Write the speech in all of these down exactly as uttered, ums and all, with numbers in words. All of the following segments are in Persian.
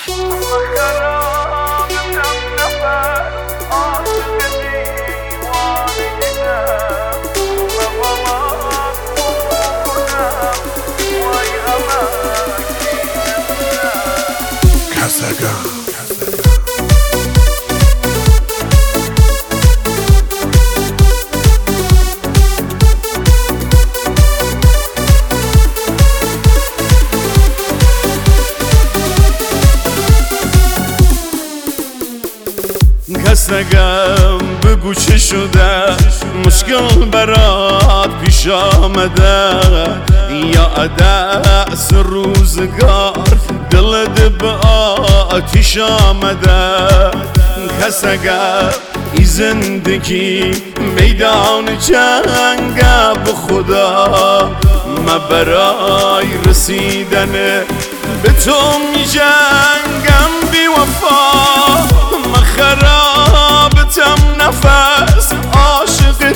کسگم بگو چه شده، مشکل برات پیش آمده، یا عدس روزگار دلت به آتیش آمده. کسگم ای زندگی میدان جنگ، به خدا من برای رسیدن به تو می جنگم. بی وفا من خرابتم، نفس عاشق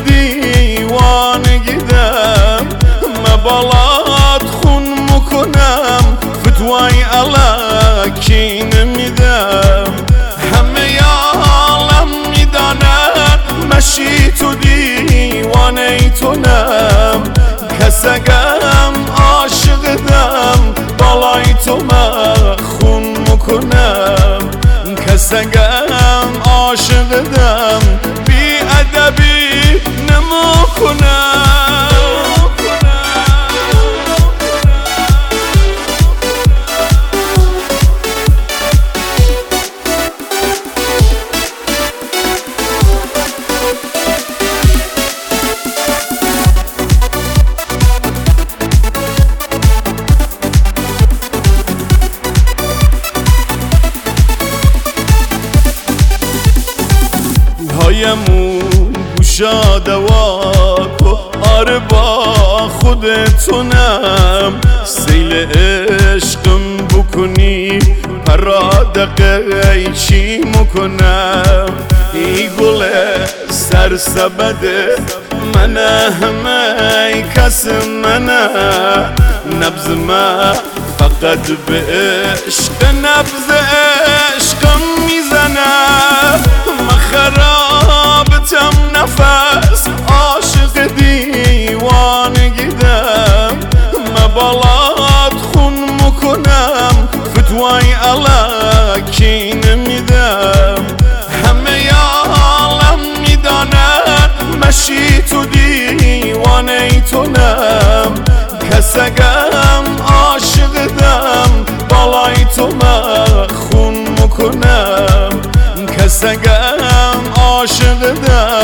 دیوانگیدم. من بالات خون میکنم، فتوای الکی نمیدم. همه عالم میدانن مشی تو دیوانه تونم. کسگم عاشقدم، بالای تو من خون میکنم. کسگم عاشقدم، بی ادبی نمیکنم. هایمون گوشاده واکو، آره با خودتونم. سیل عشقم بکنی پرادقه چی میکنم. ای گل سرسبده منه، همه کس منه. نبض من فقط به عشق، نبض عشقم میزنه. من خرابتم، نفس عاشق دیوانگیدم. من بالات خون میکنم، فتوای الکی نمیدم. همه عالم میدانن مشی تو دیوانه تونم. کسگم عاشقدم، بالای تو من خون میکنم. کسگم عاشقدم،